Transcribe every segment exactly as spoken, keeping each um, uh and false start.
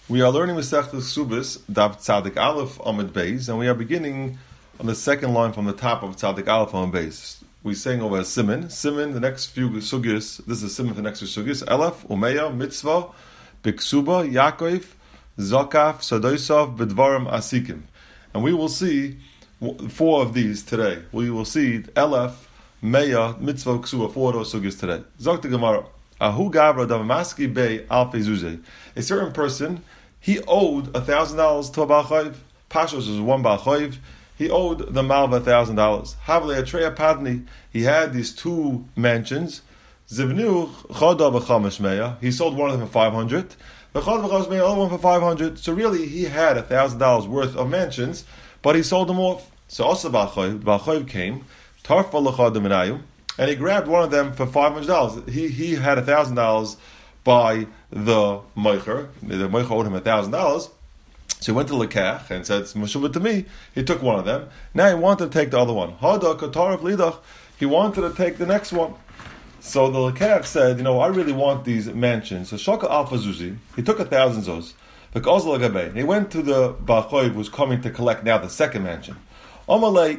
We are learning Masechtas Ksubos, Daf Tzadik Aleph Amud Beis, and we are beginning on the second line from the top of Tzadik Aleph Amud Beis. We're saying over a Siman. Siman, the next few sugyos, this is a Siman for the next few sugyos. Elef, Umeya, Mitzvah, Biksuba, Yaakov, Zokaf, Sadoisov, Bidvarim, Asikim. And we will see four of these today. We will see Elef, Meya, Mitzvah, Ksuba, four of those sugyos today. Zok the Gemara. Ahu Gavra Davamaski Bey Alpe Zuzeh. A certain person, he owed a thousand dollars to a Baal Chayv. Pashos was one Baal Chayv. He owed the Malva a thousand dollars. Havle Atreya Padni. He had these two mansions. Zivnu Choda v'Chamish Meya. He sold one of them for five hundred. The Choda v'Chamish Meya, other one for five hundred. So really, he had a thousand dollars worth of mansions, but he sold them off. So also Baal Chayv, Baal Chayv came. Tarfa l'Choda Minayim. And he grabbed one of them for five hundred dollars. He he had a thousand dollars by the Meicher. The Meicher owed him a thousand dollars. So he went to Lekach and said, "Meshuvah to me." He took one of them. Now he wanted to take the other one. Hada Katarif Lidach. He wanted to take the next one. So the Lekach said, "You know, I really want these mansions." So Shaka Alpha Zuzi. He took a thousand zos. He went to the Baal Chayv who was coming to collect now the second mansion. He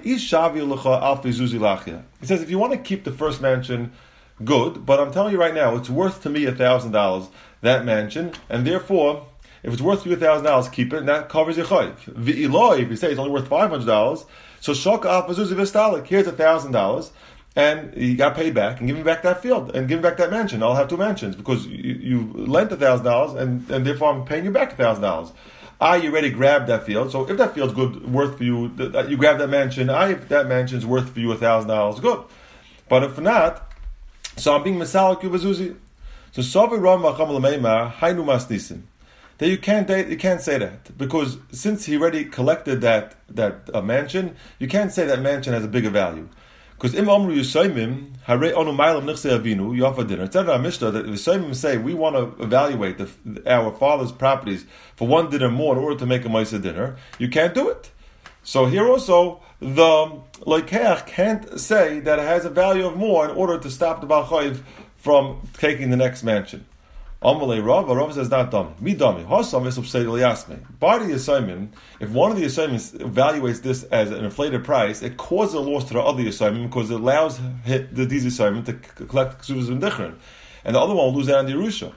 says, if you want to keep the first mansion, good, but I'm telling you right now, it's worth to me a thousand dollars, that mansion, and therefore, if it's worth you a thousand dollars, keep it, and that covers your chayv. V'iloi, if you say it's only worth five hundred dollars, so shok al pazuzi v'stalik, here's a thousand dollars, and you got paid back, and give me back that field, and give me back that mansion. I'll have two mansions, because you, you lent a thousand dollars, and and therefore I'm paying you back a thousand dollars. I, you already grabbed that field, so if that field's good, worth for you, that you grab that mansion, I, if that mansion's worth for you a thousand dollars, good. But if not, so I'm being Masalik Yuvazuzi. So Savi Ram Macham Lameimar, Hainu Masnisim. That you can't you can't say that. Because since he already collected that that uh, mansion, you can't say that mansion has a bigger value. Because Im Amru Yusaimim, Hare Onu Mailam Nichse Avinu, you offer dinner. It's not our Mishnah that the Yusaimim say we want to evaluate the, our father's properties for one dinner more in order to make a Maisa dinner. You can't do it. So here also, the Leikeach can't say that it has a value of more in order to stop the Baal Chayv from taking the next mansion. Amalei Rav, Rav says not dummy. Me dummy. Hasam is upset Yasme. By the Yisayimim, if one of the Yisayimim evaluates this as an inflated price, it causes a loss to the other Yisayimim because it allows the, these Yisayimim to collect Ksubos and Dichrin. And the other one will lose out on the Yerusha.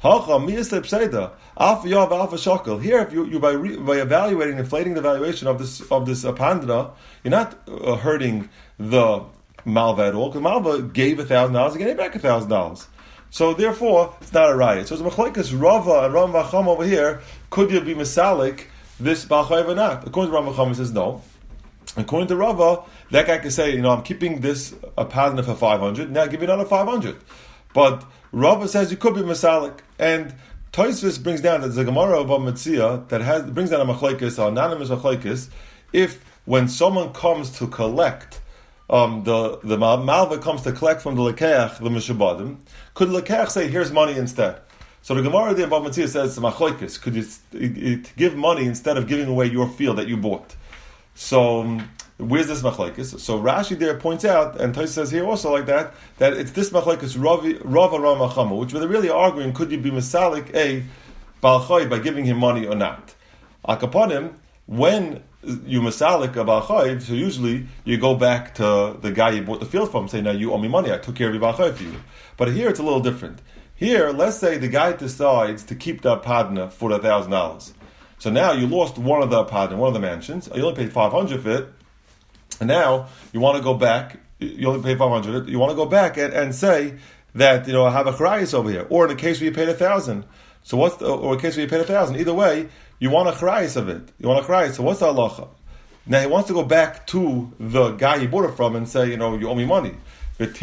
Here, if you, you by, re, by evaluating, inflating the valuation of this of this apandra, you're not uh, hurting the Malva at all, because Malva gave a thousand dollars and gave back a thousand dollars. So therefore, it's not a riot. So it's Machlekes Rava and Ram Vacham over here. Could you be Masalik this Baal Chayv or not? According to Ram Vacham, he says no. According to Rava, that guy can say, you know, I'm keeping this a partner for five hundred. Now give me another five hundred. But Rava says you could be Masalik, and Tosfos brings down that the Gemara of Metzia that has brings down a Machlekes, an anonymous Machlekes, if when someone comes to collect. Um, the the Malva comes to collect from the Lekeach, the Mishabadim. Could Lekeach say, here's money instead? So the Gemara there in Bava Metzia says, Machlokes, could you it, it, give money instead of giving away your field that you bought? So, um, where's this Machlokes? So Rashi there points out, and Tos says here also like that, that it's this Machlokes, Rava Ram Achama, which they're really arguing, could you be Masalik a Baal Chayv by giving him money or not? Akaponim, when you masalik a Baal Chayv, so usually you go back to the guy you bought the field from, say, now you owe me money, I took care of your Baal Chayv for you. But here it's a little different. Here, let's say the guy decides to keep the padna for a thousand dollars. So now you lost one of the padna, one of the mansions, you only paid five hundred for it, and now you want to go back, you only paid five hundred, you want to go back and, and say that, you know, I have a chrayis over here, or in a case where you paid a thousand. So what's the, or a case where you paid a thousand, either way, you want a chrayis of it. You want a chrayis. So what's the halacha? Now he wants to go back to the guy he bought it from and say, you know, you owe me money. Which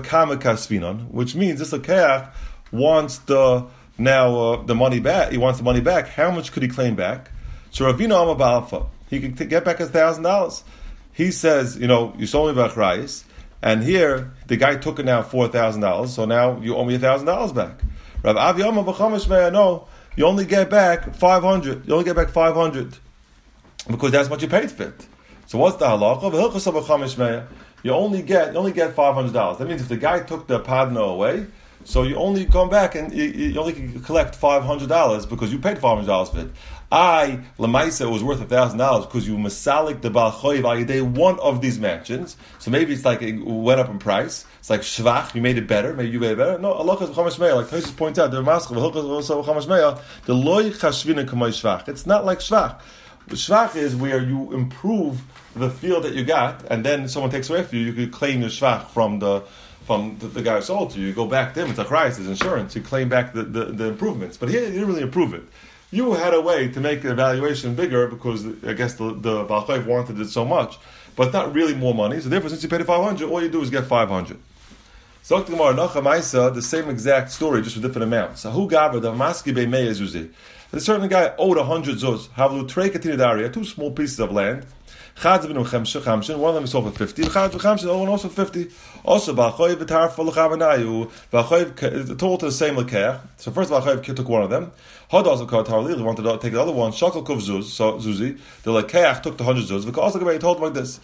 means this Lekeach wants the now uh, the money back. He wants the money back. How much could he claim back? So Ravina Amabalfa, he could t- get back his thousand dollars. He says, you know, you sold me chrayis, and here the guy took it now four thousand dollars. So now you owe me a thousand dollars back. Rav Avi Amar b'chamish meya, no. You only get back five hundred. You only get back five hundred because that's what you paid for it. So what's the halacha? You only get you only get five hundred dollars. That means if the guy took the padna away, So you only come back and you, you only can collect five hundred dollars because you paid five hundred dollars for it. I, Lamaisa, it was worth one thousand dollars because you masalik the Baal Choiv Ayidei one of these mansions. So maybe it's like it went up in price. It's like Shvach, you made it better. Maybe you made it better. No, Allah is Chamash Meah. Like Tosis points out, the Maskal, also Chamash Meah, the Loi Chashvina Kamay Shvach. It's not like Shvach. Shvach is where you improve the field that you got, and then someone takes away from you, you could claim your Shvach from the from the, the guy who sold to you. You go back to him, it's a crisis, insurance. You claim back the, the, the improvements. But here, you didn't really improve it. You had a way to make the evaluation bigger because I guess the, the Baal Choiv wanted it so much, but not really more money. So therefore, since you paid five hundred, all you do is get five hundred. So the same exact story, just with different amounts. So who gavra the maski be mei zuzi? A certain guy owed a hundred zuz. Havlu trei katinadaria, two small pieces of land. Chad zevinu chemshe chamshin. One of them is sold for fifty. Chad v'chamshin, the other one also for fifty. Also, Baal Choiv v'tarfol l'chavanayu. Baal Choiv told to the same lekech. So first Baal Choiv took one of them. Had also called Tarli. Wanted to take the other one. Shakal kuf zuz. So zuzi. The lekech took the hundred zuz. V'ka also he told him like this.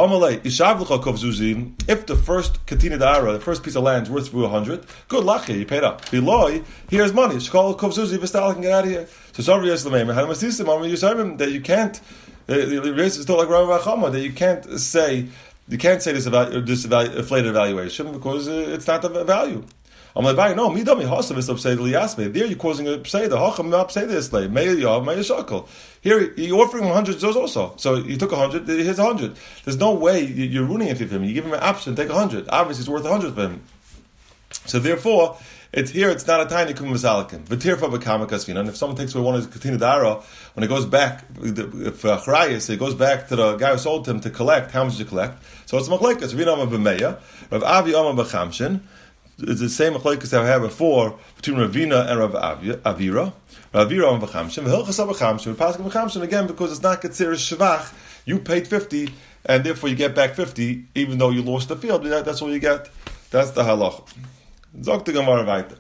If the first katina da'ara, the first piece of land is worth for a hundred, good luck here, you paid up. Beloy, here's money. Shkol kuf zuzi v'stal can get out of here. So sorry, Yisrael, had a system on you said him that you can't. The race is still like Rav Achama that you can't say you can't say this about this inflated evaluation because it's not the value. I'm like, no, me dummy hasav is upsay liyasme. There you're causing a upsay. The hacham not upsay this slave. May yav, may shakal. Here you're offering him hundred zuz also. So he took a hundred. Here's a hundred. There's no way you're ruining it for him. You give him an option, take a hundred. Obviously, it's worth a hundred for him. So therefore, it's here. It's not a tiny kum v'salikin. V'tirfa b'kama kasvina. And if someone takes away one of his katina dara, when it goes back, if uh, achrayis, it goes back to the guy who sold him to collect. How much did you collect? So it's machlekes. Ravina Amar b'meya, Rav Avi Amar b'chamshin. It's the same machlekes that we had before between Ravina and Rav Avira. Rav Avira Amar b'chamshin. V'hilchas b'chamshin. V'paskin b'chamshin again because it's not considered shvach. You paid fifty, and therefore you get back fifty, even though you lost the field. That's all you get. That's the halach. Zok the Gemara weiter.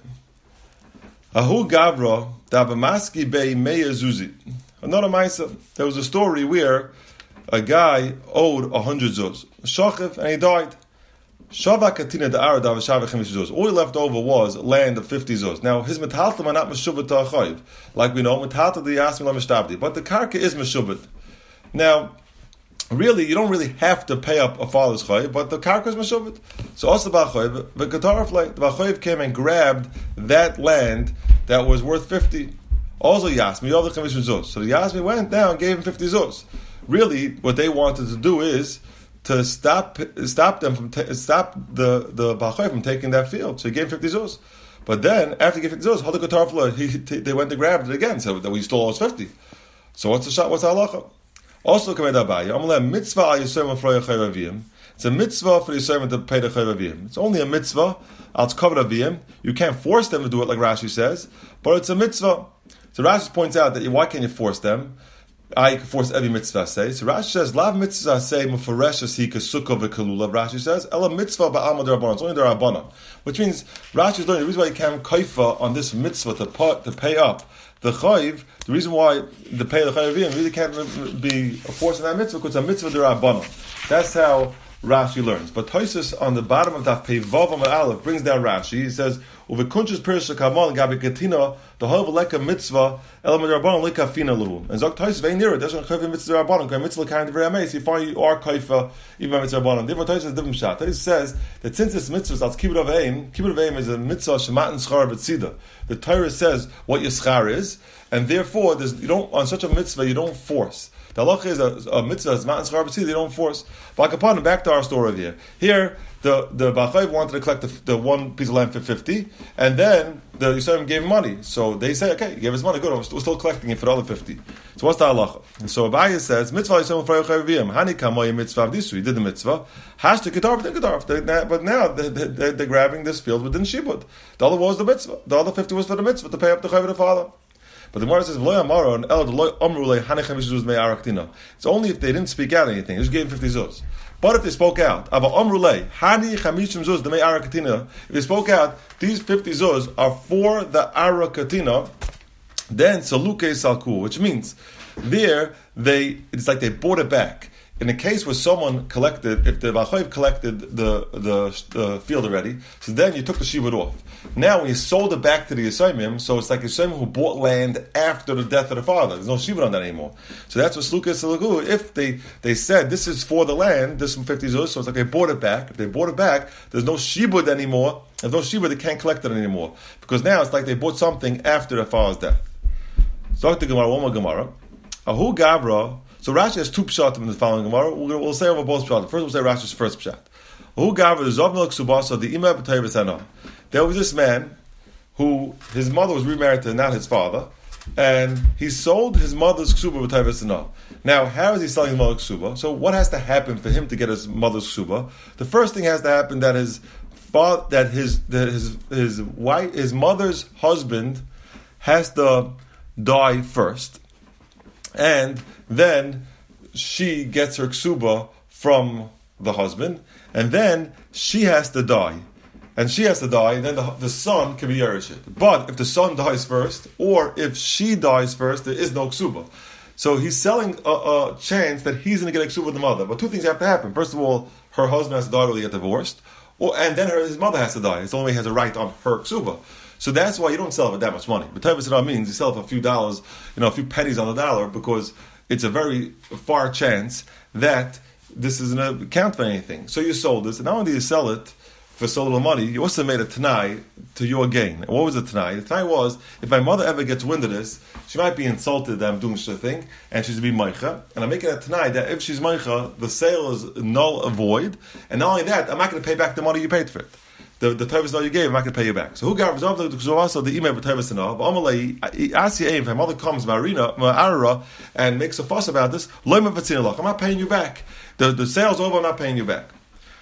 Ahu Gavra Dabamaski Bei Meya Zuzi. Another Maisa. There was a story where a guy owed a hundred zuz, Shachiv, and he died. Shava Katina Da'ara Davashava Chemish zuz. All he left over was land of fifty zuz. Now his metaltam are not meshubet ta'achayiv, like we know metalta the yasmi la meshtabdi, but the karka is meshubet. Now. Really, you don't really have to pay up a father's chayiv, but the karka is meshubet. So also the Bachayiv, the Katarafle, the Bachayiv came and grabbed that land that was worth fifty. Also Yasmi, all the commission zuz. So the Yasmi went down and gave him fifty zuz. Really, what they wanted to do is to stop stop them from ta- stop the the Bachayiv from taking that field. So he gave fifty zuz. But then after he gave fifty zuz, how the Katarafle, he t- they went to grab it again. So that we stole those fifty. So what's the shot? What's the halacha? Also, Kamed Abaye, mitzvah al Yisrael for Yachayv. It's a mitzvah for the Yisrael to pay the Chayv. It's only a mitzvah al Tkavod Aviyim. You can't force them to do it like Rashi says, but it's a mitzvah. So Rashi points out that why can't you force them? I can force every mitzvah say. So Rashi says, Lav mitzvah say mufareshas hi kesukah v'kalula. Rashi says, Ela mitzvah ba'alma derabanan. It's only derabanan, which means Rashi is learning the reason why you can't kaifa on this mitzvah to put, to pay up the chayiv. The reason why the pay the chayivim really can't be forcing that mitzvah because it's a mitzvah derabanan. That's how Rashi learns. But Tosis on the bottom of that Pei Vav Amud Aleph brings down Rashi. He says, "Uvekunchus perish kamal gabi katina the whole leka mitzvah elamad rabbanon lekafina luhu." And Zok Tosis vein near it. There's a chayv mitzvah rabbanon. Because mitzvah kind of very amazing. You find you are kaifa even by mitzvah rabbanon. Therefore, Tosis is different shot. Tosis says that since this mitzvah is kibbud of aim, kibbud of aim is a mitzvah shematan schar v'tzida. The Torah says what your schar is, and therefore there's, you don't on such a mitzvah you don't force. The halacha is a, a mitzvah, it's matan schar b'tzida, they don't force. But upon back to our story over here. Here, the the Bachayiv wanted to collect the, the one piece of land for fifty, and then the Yisraelim gave him money. So they say, okay, you gave us money, good, we're still, we're still collecting it for the other fifty. So what's the halacha? And so Abaye says, mitzvah Yisraelim for Yachayvim, hani kamoy mitzvah avdisu, he did the mitzvah, hash to ketarv, did ketarv, but now they, they, they're grabbing this field within shibud. The other was the mitzvah, the other fifty was for the mitzvah, to pay up the chayv of the father. But the Gemara says, it's only if they didn't speak out anything. They just gave him fifty zuz. But if they spoke out, if they spoke out, these fifty zuz are for the arakatina, then saluke salku, which means there they it's like they bought it back. in a case where someone collected, if the Balchayv collected the, the the field already, so then you took the shibud off. Now when you sold it back to the Yisraelim, so it's like a Yisraelim who bought land after the death of the father. There's no shibud on that anymore. So that's what Sluka Salagu. If they, they said this is for the land, this is fifty zuz, so it's like they bought it back. If they bought it back, there's no shibud anymore. There's no shibud, they can't collect it anymore. Because now it's like they bought something after the father's death. So the Gemara, one more Gemara. Ahu Gavra. So Rashi has two pshatim in the following Gemara. We'll, we'll say over both pshatim. First, we'll say Rashi's first pshat. Ahu Gavra the Zovnel Ksubasa the Ima B'Tay B'Sana. There was this man who his mother was remarried to, not his father, and he sold his mother's ksuba B'Tay B'Sana. Now, how is he selling his mother's ksuba? So, what has to happen for him to get his mother's ksuba? The first thing has to happen that his father, that his that his his wife, his mother's husband, has to die first, and then she gets her ksuba from the husband, and then she has to die. And she has to die, then the, the son can be Yerushet. But if the son dies first, or if she dies first, there is no ksuba. So he's selling a, a chance that he's going to get a ksuba with the mother. But two things have to happen. First of all, her husband has to die or they get divorced, or and then her, his mother has to die. It's the only way he has a right on her ksuba. So that's why you don't sell it for that much money. But Tevah means you sell it for a few dollars, you know, a few pennies on the dollar, because it's a very far chance that this isn't going to count for anything. So you sold this, and not only do you sell it for so little money, you also made a Tanai to your gain. And what was the Tanai? The Tanai was, if my mother ever gets wind of this, she might be insulted that I'm doing such a thing, and she's going to be Meicha. And I'm making a Tanai that if she's Meicha, the sale is null and void. And not only that, I'm not going to pay back the money you paid for it. The the Tevis you gave, I'm not going to pay you back. So who got resolved the Ksuvasa, the email of Tevis and all? But Amalei, Asya, if my mother comes, Marina, Ma'arara, and makes a fuss about this, I'm not paying you back. The, the sale's over, I'm not paying you back.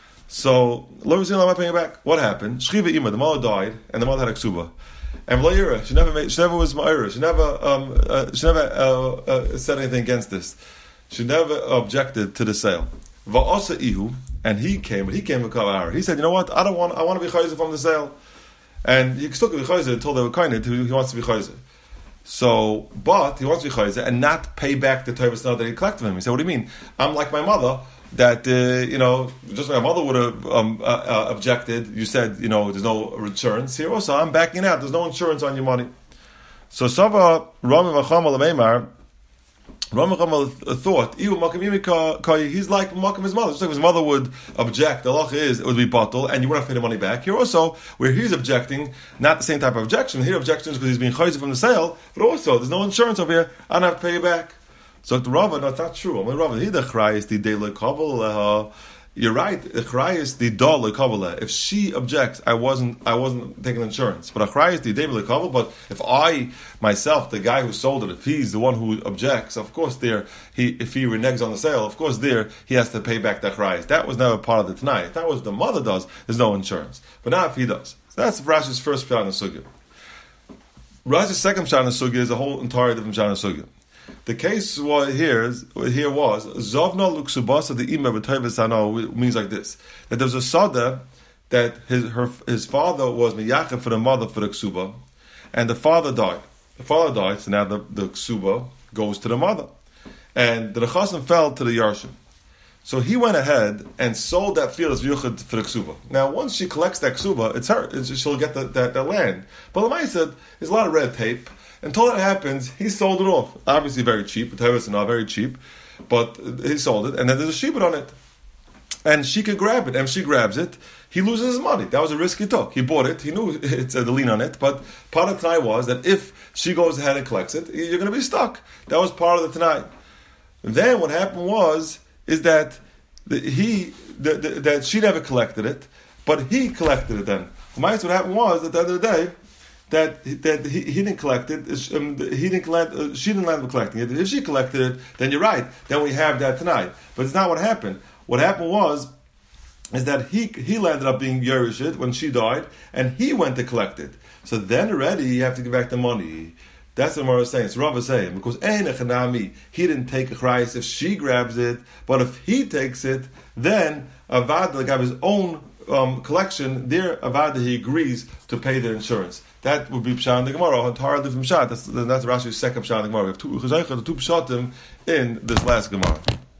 So, I'm not paying you back. What happened? Shchiva Ima, the mother died, and the mother had a ksuba. And V'layira, she never made, she never was ma'ira. She never, um, uh, she never uh, uh, said anything against this. She never objected to the sale. Va'osa Ihu, and he came, but he came with Kavahara. He said, you know what? I don't want, I want to be chayzer from the sale. And you still can be chayzer until they were kind of, he wants to be chayzer. So, but he wants to be chayzer and not pay back the Tevis that he collected from him. He said, what do you mean? I'm like my mother. That, uh, you know, just my mother would have um, uh, uh, objected. You said, you know, there's no insurance. Here also, I'm backing out. There's no insurance on your money. So, Sava, Rami Vachamal Ameimar, Rami Vachamal thought, he's like Makam his mother. Just like his mother would object, the halacha is, it would be bottle, and you wouldn't have to pay the money back. Here also, where he's objecting, not the same type of objection. Here, objection is because he's being chayzer from the sale, but also, there's no insurance over here. I don't have to pay you back. So the Rava, no, it's not true. I mean, Rava, he the cry is the day lekavla. You're right. The cry is the da lekavla. If she objects, I wasn't, I wasn't taking insurance. But a cry is the day lekavla. But if I myself, the guy who sold it, if he's the one who objects, of course, there he, if he reneges on the sale, of course, there he has to pay back the cry. That was never part of the Tanai. If that was the mother does, there's no insurance. But now if he does, so that's Rashi's first pshat in the sugya. Rashi's second pshat in the sugya is a whole entire different pshat in the sugya. The case was here, here was Zovna Luksubasa the Ima B'Tayvesano means like this: that there was a sada that his her his father was miyachah for the mother for the ksuba, and the father died. The father died, so now the, the ksuba goes to the mother, and the nechasim fell to the yarshim. So he went ahead and sold that field as yuchad for the ksuba. Now, once she collects that ksuba, it's her; it's, she'll get the, that, that land. But Lamai said there's a lot of red tape. Until that happens, he sold it off. Obviously very cheap. The Tevis is not very cheap. But he sold it. And then there's a shibud on it. And she could grab it. And if she grabs it, he loses his money. That was a risk he took. He bought it. He knew it's a lien on it. But part of the Tanai was that if she goes ahead and collects it, you're going to be stuck. That was part of the Tanai. Then what happened was, is that the, he, the, the, that she never collected it, but he collected it then. What happened was, at the end of the day, that that he, he didn't collect it, um, he didn't collect, uh, she didn't land up collecting it. If she collected it, then you're right. Then we have that tonight. But it's not what happened. What happened was, is that he he landed up being Yerushet when she died, and he went to collect it. So then already you have to give back the money. That's what Mara is saying. It's Rav is saying, because he didn't take a Christ if she grabs it, but if he takes it, then Avad, like have his own um, collection, there Avad he agrees to pay the insurance. That would be Pshat in the Gemara, entirely different Pshat. That's, that's Rashi's second Pshat in the Gemara. We have two, two Pshatim in this last Gemara.